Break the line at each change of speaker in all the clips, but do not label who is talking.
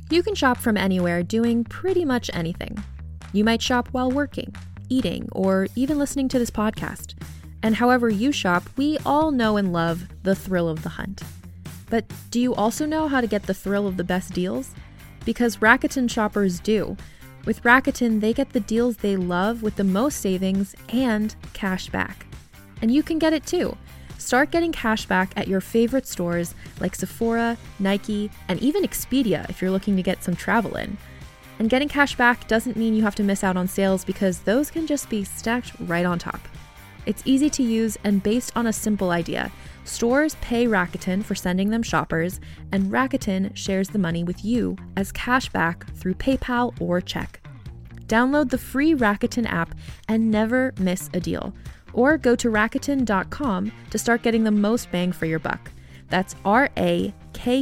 You can shop from anywhere doing pretty much anything. You might shop while working, eating, or even listening to this podcast. And however you shop, we all know and love the thrill of the hunt. But do you also know how to get the thrill of the best deals? Because Rakuten shoppers do. With Rakuten, they get the deals they love with the most savings and cash back. And you can get it too. Start getting cash back at your favorite stores like Sephora, Nike, and even Expedia if you're looking to get some travel in. And getting cash back doesn't mean you have to miss out on sales because those can just be stacked right on top. It's easy to use and based on a simple idea. Stores pay Rakuten for sending them shoppers, and Rakuten shares the money with you as cash back through PayPal or check. Download the free Rakuten app and never miss a deal. Or go to Rakuten.com to start getting the most bang for your buck. That's Rakuten.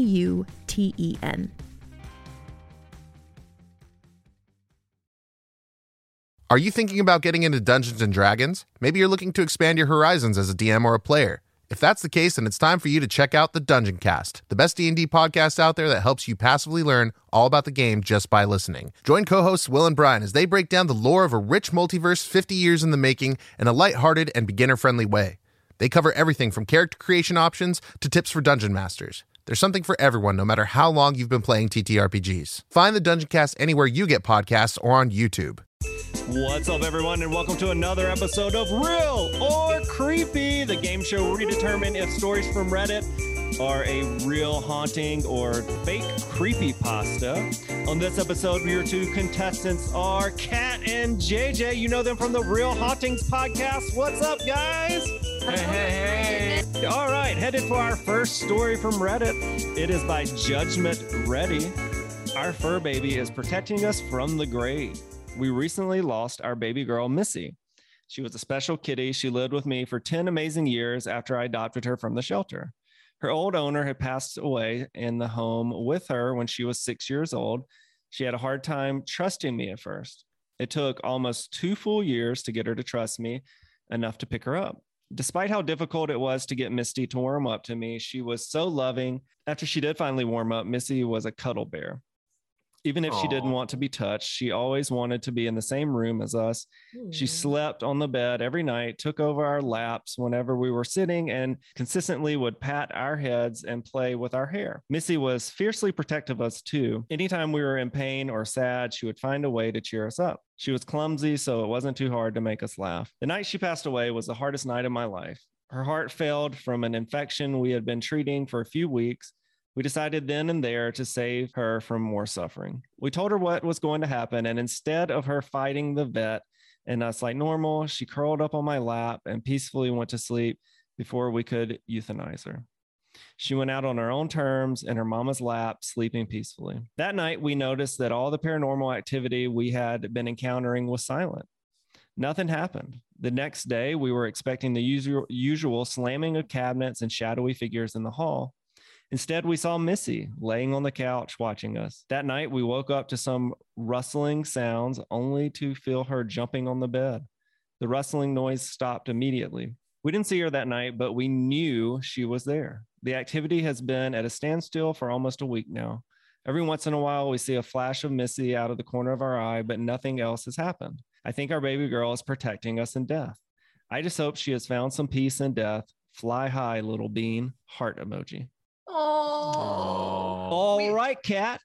Are you thinking about getting into Dungeons & Dragons? Maybe you're looking to expand your horizons as a DM or a player. If that's the case, then it's time for you to check out the Dungeon Cast, the best D&D podcast out there that helps you passively learn all about the game just by listening. Join co-hosts Will and Brian as they break down the lore of a rich multiverse 50 years in the making in a lighthearted and beginner-friendly way. They cover everything from character creation options to tips for dungeon masters. There's something for everyone, no matter how long you've been playing TTRPGs. Find the Dungeon Cast anywhere you get podcasts or on YouTube.
What's up, everyone, and welcome to another episode of Real or Creepy, the game show where we determine if stories from Reddit are a real haunting or fake creepypasta. On this episode, your two contestants are Kat and JJ. You know them from the Real Hauntings podcast. What's up, guys? Hey. All right, headed for our first story from Reddit. It is by Judgment Ready. Our fur baby is protecting us from the grave. We recently lost our baby girl, Missy. She was a special kitty. She lived with me for 10 amazing years after I adopted her from the shelter. Her old owner had passed away in the home with her when she was 6 years old. She had a hard time trusting me at first. It took almost 2 full years to get her to trust me enough to pick her up. Despite how difficult it was to get Misty to warm up to me, she was so loving. After she did finally warm up, Missy was a cuddle bear. Even if she didn't want to be touched, she always wanted to be in the same room as us. She slept on the bed every night, took over our laps whenever we were sitting, and consistently would pat our heads and play with our hair. Missy was fiercely protective of us too. Anytime we were in pain or sad, she would find a way to cheer us up. She was clumsy, so it wasn't too hard to make us laugh. The night she passed away was the hardest night of my life. Her heart failed from an infection we had been treating for a few weeks. We decided then and there to save her from more suffering. We told her what was going to happen, and instead of her fighting the vet and us like normal, she curled up on my lap and peacefully went to sleep before we could euthanize her. She went out on her own terms in her mama's lap, sleeping peacefully. That night, we noticed that all the paranormal activity we had been encountering was silent. Nothing happened. The next day, we were expecting the usual slamming of cabinets and shadowy figures in the hall. Instead, we saw Missy laying on the couch watching us. That night, we woke up to some rustling sounds only to feel her jumping on the bed. The rustling noise stopped immediately. We didn't see her that night, but we knew she was there. The activity has been at a standstill for almost a week now. Every once in a while, we see a flash of Missy out of the corner of our eye, but nothing else has happened. I think our baby girl is protecting us in death. I just hope she has found some peace in death. Fly high, little bean. Heart emoji. All right, Kat.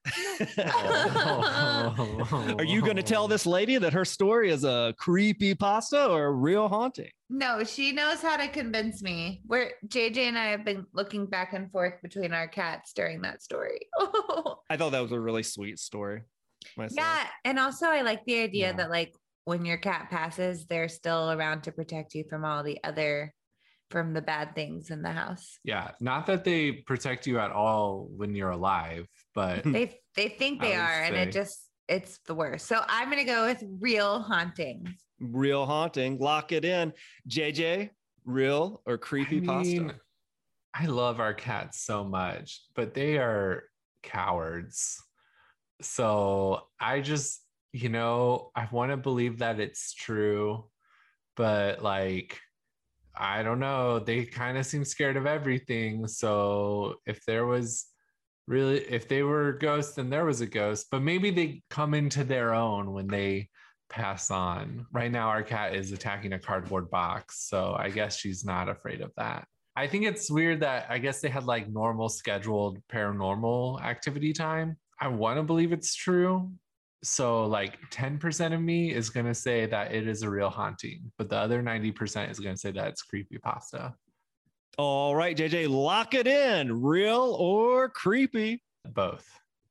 Are you going to tell this lady that her story is a creepy pasta or a real haunting?
No, she knows how to convince me. JJ and I have been looking back and forth between our cats during that story.
I thought that was a really sweet story myself.
Yeah, and also I like the idea that like when your cat passes, they're still around to protect you from from the bad things in the house.
Yeah, not that they protect you at all when you're alive, but
they think they are, and it's the worst. So I'm gonna go with real hauntings.
Real haunting, lock it in. JJ, real or creepy pasta?
I love our cats so much, but they are cowards. So I just, I want to believe that it's true, but like, I don't know. They kind of seem scared of everything. So if there was Really, if they were ghosts, then there was a ghost, but maybe they come into their own when they pass on. Right now, our cat is attacking a cardboard box, so I guess she's not afraid of that. I think it's weird that I guess they had like normal scheduled paranormal activity time. I want to believe it's true. So like 10% of me is going to say that it is a real haunting, but the other 90% is going to say that it's creepypasta.
All right, JJ, lock it in. Real or creepy?
Both.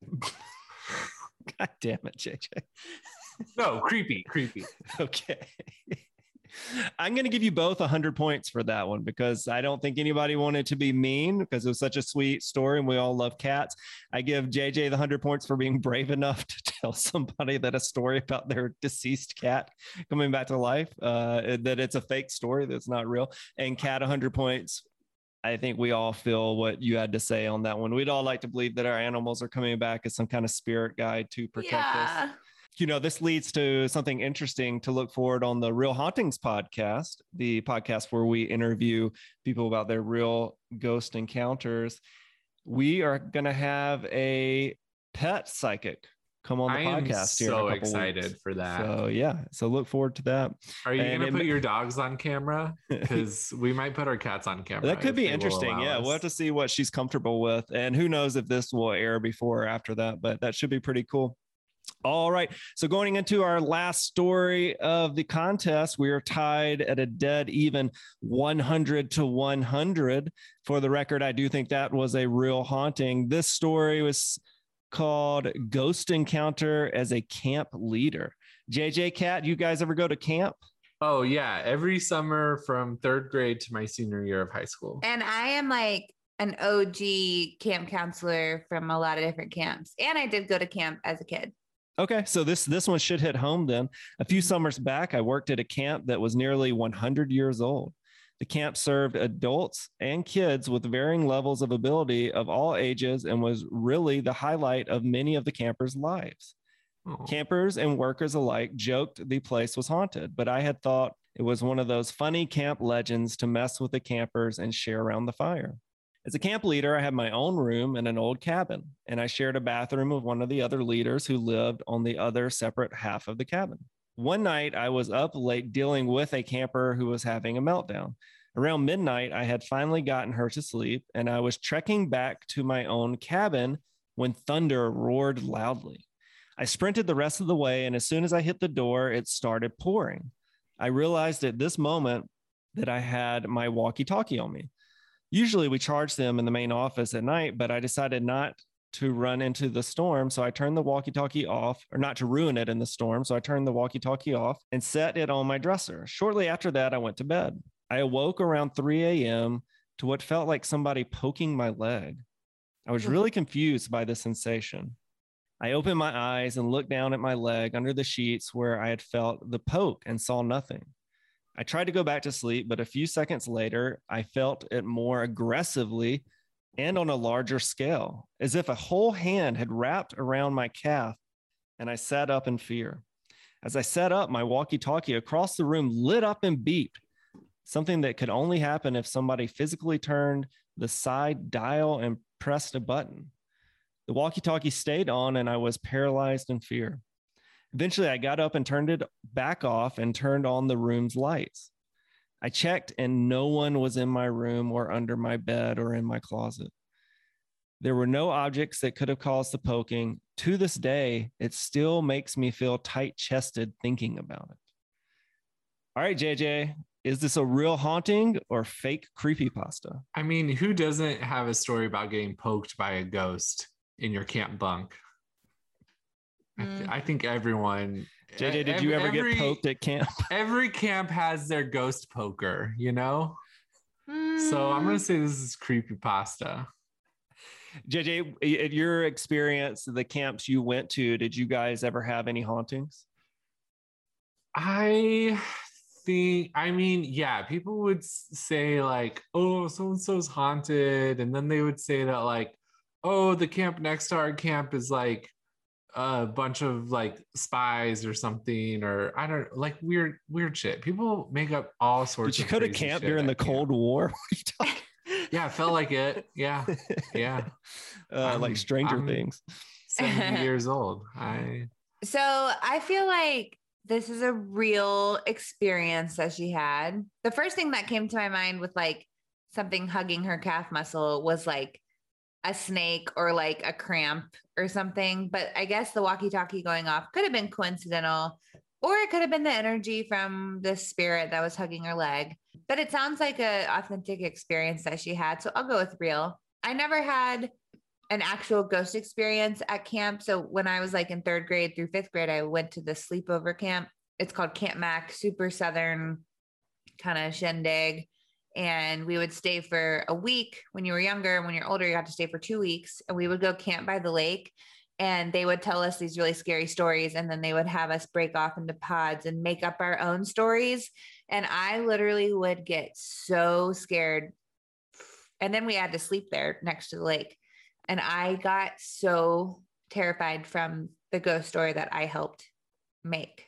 God damn it, JJ.
No, creepy.
Okay. I'm going to give you both 100 points for that one because I don't think anybody wanted to be mean because it was such a sweet story and we all love cats. I give JJ the 100 points for being brave enough to tell somebody that a story about their deceased cat coming back to life, that it's a fake story, that's not real. And Kat, 100 points. I think we all feel what you had to say on that one. We'd all like to believe that our animals are coming back as some kind of spirit guide to protect us. You know, this leads to something interesting to look forward on the Real Hauntings podcast, the podcast where we interview people about their real ghost encounters. We are going to have a pet psychic come on the podcast here.
So excited for that.
So yeah, so look forward to that.
Are you going to put your dogs on camera? Because we might put our cats on camera.
That could be interesting. Yeah, we'll have to see what she's comfortable with. And who knows if this will air before or after that, but that should be pretty cool. All right. So going into our last story of the contest, we are tied at a dead even 100 to 100. For the record, I do think that was a real haunting. This story was called Ghost Encounter as a Camp Leader. JJ, Kat, you guys ever go to camp?
Oh, yeah. Every summer from 3rd grade to my senior year of high school.
And I am like an OG camp counselor from a lot of different camps. And I did go to camp as a kid.
Okay, so this one should hit home then. A few summers back, I worked at a camp that was nearly 100 years old. The camp served adults and kids with varying levels of ability of all ages and was really the highlight of many of the campers' lives. Aww. Campers and workers alike joked the place was haunted, but I had thought it was one of those funny camp legends to mess with the campers and share around the fire. As a camp leader, I had my own room in an old cabin, and I shared a bathroom with one of the other leaders who lived on the other separate half of the cabin. One night, I was up late dealing with a camper who was having a meltdown. Around midnight, I had finally gotten her to sleep, and I was trekking back to my own cabin when thunder roared loudly. I sprinted the rest of the way, and as soon as I hit the door, it started pouring. I realized at this moment that I had my walkie-talkie on me. Usually we charge them in the main office at night, but I decided not to run into the storm. So I turned the walkie-talkie off, or not to ruin it in the storm. So I turned the walkie-talkie off and set it on my dresser. Shortly after that, I went to bed. I awoke around 3 a.m. to what felt like somebody poking my leg. I was really confused by the sensation. I opened my eyes and looked down at my leg under the sheets where I had felt the poke and saw nothing. I tried to go back to sleep, but a few seconds later, I felt it more aggressively and on a larger scale, as if a whole hand had wrapped around my calf, and I sat up in fear. As I sat up, my walkie-talkie across the room lit up and beeped, something that could only happen if somebody physically turned the side dial and pressed a button. The walkie-talkie stayed on, and I was paralyzed in fear. Eventually, I got up and turned it back off and turned on the room's lights. I checked and no one was in my room or under my bed or in my closet. There were no objects that could have caused the poking. To this day, it still makes me feel tight-chested thinking about it. All right, JJ, is this a real haunting or fake creepypasta?
I mean, who doesn't have a story about getting poked by a ghost in your camp bunk? I think everyone.
JJ, did you ever get poked at camp?
Every camp has their ghost poker, you know? So I'm going to say this is creepypasta.
JJ, at your experience, the camps you went to, did you guys ever have any hauntings?
I mean, yeah, people would say like, oh, so-and-so's haunted. And then they would say that like, oh, the camp next to our camp is like a bunch of like spies or something, or I don't like weird shit. People make up all sorts.
Did you go to camp during the Cold War? What are you talking?
Yeah, it felt like it. Yeah.
Like Stranger Things.
70 years old.
So I feel like this is a real experience that she had. The first thing that came to my mind with like something hugging her calf muscle was like a snake or like a cramp or something. But I guess the walkie-talkie going off could have been coincidental, or it could have been the energy from the spirit that was hugging her leg. But it sounds like an authentic experience that she had. So I'll go with real. I never had an actual ghost experience at camp. So when I was like in 3rd grade through 5th grade, I went to the sleepover camp. It's called Camp Mac, super Southern kind of shindig. And we would stay for a week when you were younger. And when you're older, you had to stay for 2 weeks. And we would go camp by the lake, and they would tell us these really scary stories. And then they would have us break off into pods and make up our own stories. And I literally would get so scared. And then we had to sleep there next to the lake. And I got so terrified from the ghost story that I helped make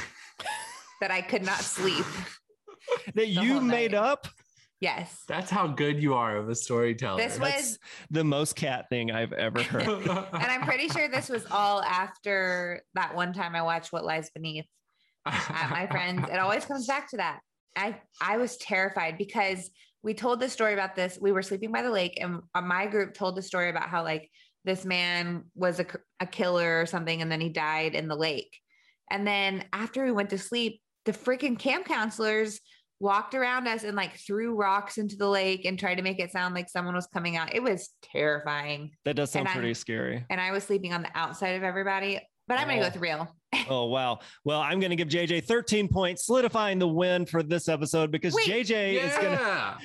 that I could not sleep.
That you made up?
Yes.
That's how good you are of a storyteller.
This was
the most cat thing I've ever heard.
And I'm pretty sure this was all after that one time I watched What Lies Beneath at my friends. It always comes back to that. I was terrified because we told the story about this. We were sleeping by the lake, and my group told the story about how like this man was a killer or something, and then he died in the lake. And then after we went to sleep, the freaking camp counselors walked around us and like threw rocks into the lake and tried to make it sound like someone was coming out. It was terrifying.
That does sound pretty scary.
And I was sleeping on the outside of everybody, but I'm going to go with real.
Oh, wow. Well, I'm going to give JJ 13 points, solidifying the win for this episode because JJ is going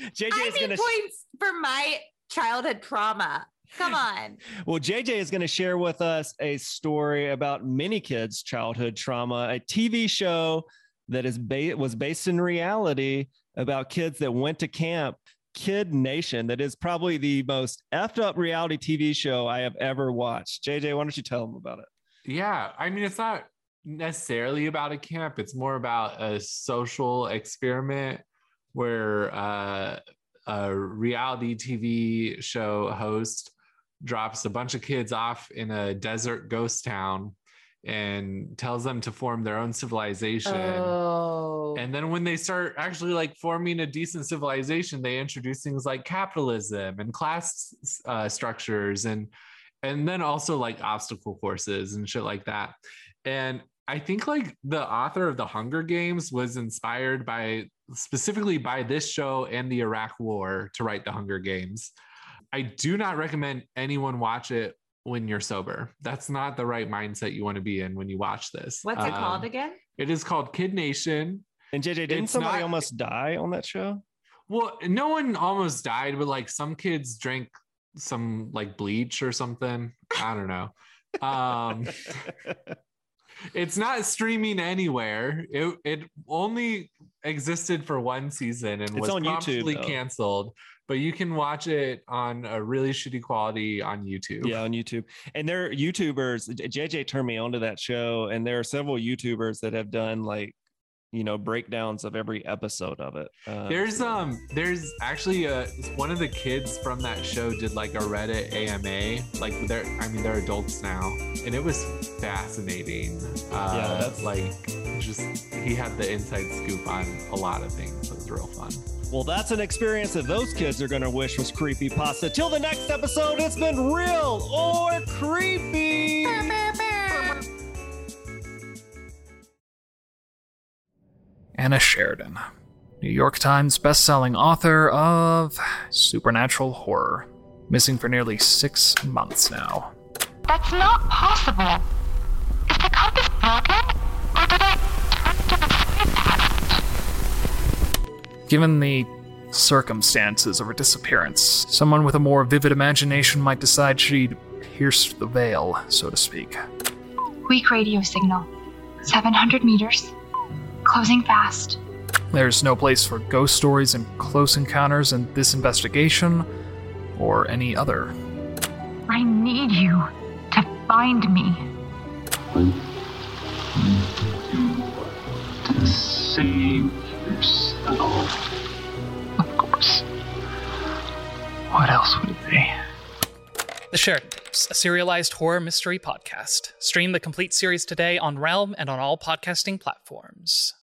to
points for my childhood trauma. Come on.
Well, JJ is going to share with us a story about many kids' childhood trauma, a TV show that was based in reality about kids that went to camp. Kid Nation, that is probably the most effed up reality TV show I have ever watched. JJ, why don't you tell them about it?
Yeah, I mean, it's not necessarily about a camp. It's more about a social experiment where a reality TV show host drops a bunch of kids off in a desert ghost town and tells them to form their own civilization.
Oh.
And then when they start actually like forming a decent civilization, they introduce things like capitalism and class structures and then also like obstacle courses and shit like that. And I think like the author of The Hunger Games was inspired specifically by this show and the Iraq War to write The Hunger Games. I do not recommend anyone watch it when you're sober. That's not the right mindset you want to be in when you watch this.
What's it called again?
It is called Kid Nation.
And JJ, didn't somebody almost die on that show? Well,
no one almost died, but like some kids drank some like bleach or something. I don't know. It's not streaming anywhere. It only existed for one season and was promptly canceled. But you can watch it on a really shitty quality on YouTube.
Yeah, on YouTube. And there are YouTubers. JJ turned me onto that show, and there are several YouTubers that have done like, breakdowns of every episode of it.
There's actually one of the kids from that show did like a Reddit AMA. Like they're adults now, and it was fascinating. That's he had the inside scoop on a lot of things. It was real fun.
Well, that's an experience that those kids are going to wish was creepypasta. Till the next episode, it's been Real or Creepy.
Anna Sheridan, New York Times bestselling author of supernatural horror, missing for nearly 6 months now.
That's not possible. Is the compass broken, or did I turn to the sleep pattern?
Given the circumstances of her disappearance, someone with a more vivid imagination might decide she'd pierced the veil, so to speak.
Weak radio signal. 700 meters. Closing fast.
There's no place for ghost stories and close encounters in this investigation, or any other.
I need you to find me.
To save yourself.
Of course.
What else would it be?
The Sheridan Tapes, a serialized horror mystery podcast. Stream the complete series today on Realm and on all podcasting platforms.